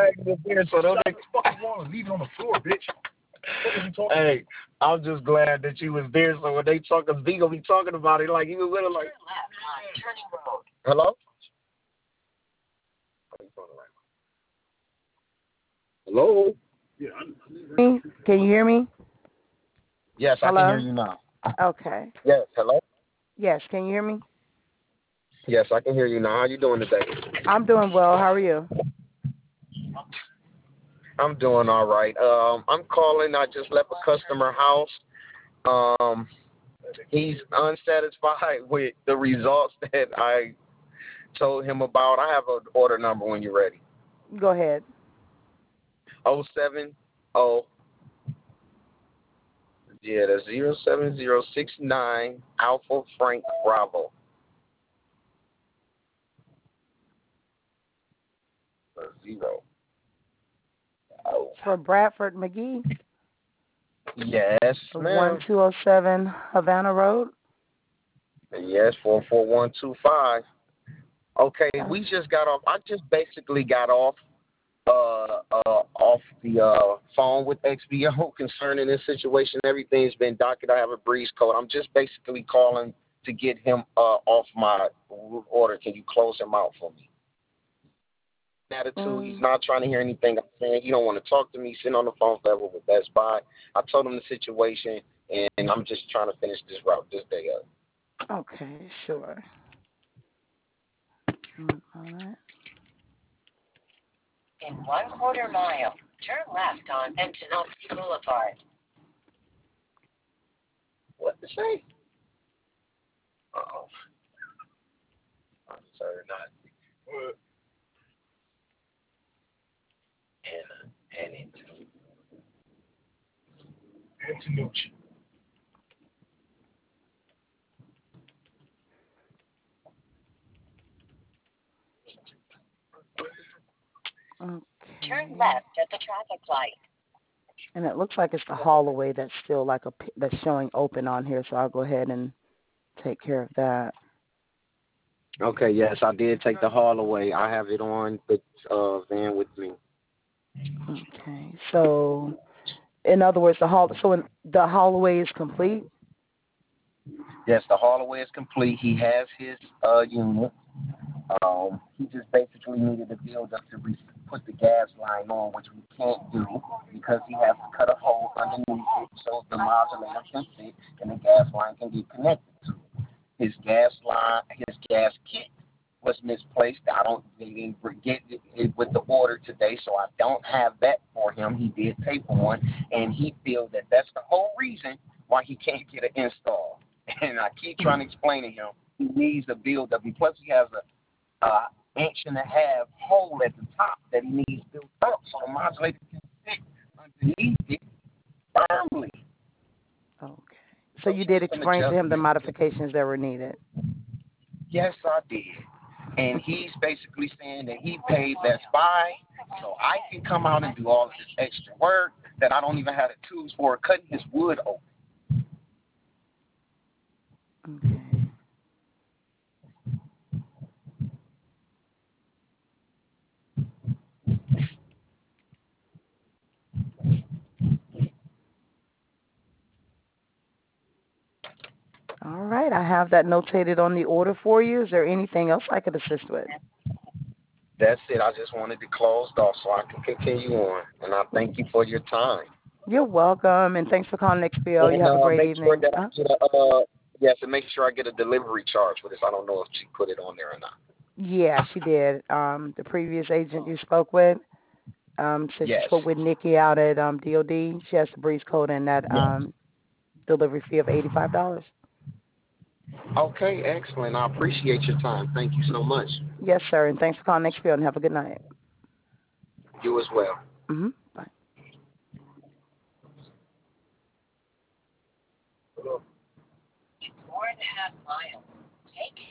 glad you was there. So don't. What the fuck is wrong? Leave it on the floor, bitch. What is he talking? Hey, I'm just glad that you was there. So when they talk, cause V gonna be talking about it like he was with her, like. Hello. Hello. Yeah, Can you hear me? Yes, I can Hello? hear you now. Okay. Yes. Hello. Yes, can you hear me? Yes, I can hear you now. How you doing today? I'm doing well. How are you? I'm doing all right. I'm calling. I just left a customer house. He's unsatisfied with the results that I told him about. I have an order number when you're ready. Go ahead. 070. Yeah, that's 07069 Alpha Frank Bravo. Zero. Oh. For Bradford McGee, Yes, ma'am. 1207 Havana Road. Yes, 44125. Okay, we just got off. I just basically got off the phone with XBO concerning this situation. Everything's been docket. I have a breeze code. I'm just basically calling to get him off my order. Can you close him out for me? Attitude. He's not trying to hear anything I'm saying. He don't want to talk to me. Sitting on the phone forever with Best Buy. I told him the situation, and I'm just trying to finish this route this day up. Okay, sure. All right. In 1/4 mile, turn left on Antonovsky Boulevard. What to say? Uh-oh. I'm sorry, not. What? Antonucci. Okay. Turn left at the traffic light. And it looks like it's the hallway that's still like that's showing open on here, so I'll go ahead and take care of that. Okay, yes, I did take the hallway. I have it on the van with me. Okay, so in other words, the hallway is complete. Yes, the hallway is complete. He has his unit. He just basically needed to build up to put the gas line on, which we can't do because he has to cut a hole underneath it so the modulator can fit and the gas line can get connected to it. His gas kit was misplaced. They didn't get it with the order today, so I don't have that for him. He did pay for one, and he feels that that's the whole reason why he can't get an install. And I keep trying to explain to him he needs to build up. And plus, he has a inch and a half hole at the top that he needs built up so the modulator can fit underneath it firmly. Okay. So you did explain to him the modifications that were needed. Yes, I did. And he's basically saying that he paid Best Buy so I can come out and do all of this extra work that I don't even have the tools for cutting his wood open. Okay. All right, I have that notated on the order for you. Is there anything else I could assist with? That's it. I just wanted to close off so I can continue on. And I thank you for your time. You're welcome, and thanks for calling XPO. You have a great evening. Yes, and make sure I get a delivery charge for this. I don't know if she put it on there or not. Yeah, she did. The previous agent you spoke with, said Yes. she spoke with Nikki out at DOD. She has the breeze code and that delivery fee of $85. Okay, excellent. I appreciate your time. Thank you so much. Yes, sir, and thanks for calling XPO, and have a good night. You as well. Mm-hmm. Bye. 4.5 miles.